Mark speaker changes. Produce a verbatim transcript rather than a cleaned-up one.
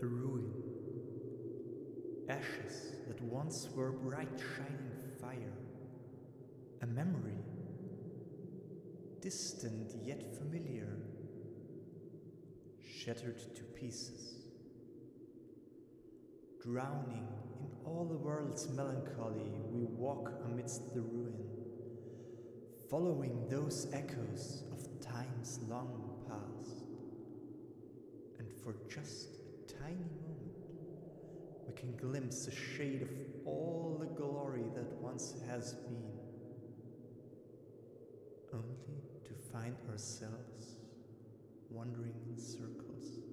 Speaker 1: A ruin. Ashes that once were bright shining fire. A memory. Distant yet familiar. Shattered to pieces. Drowning in all the world's melancholy, we walk amidst the ruin, following those echoes of times long past. And for just a tiny moment, we can glimpse a shade of all the glory that once has been, only to find ourselves wandering in circles.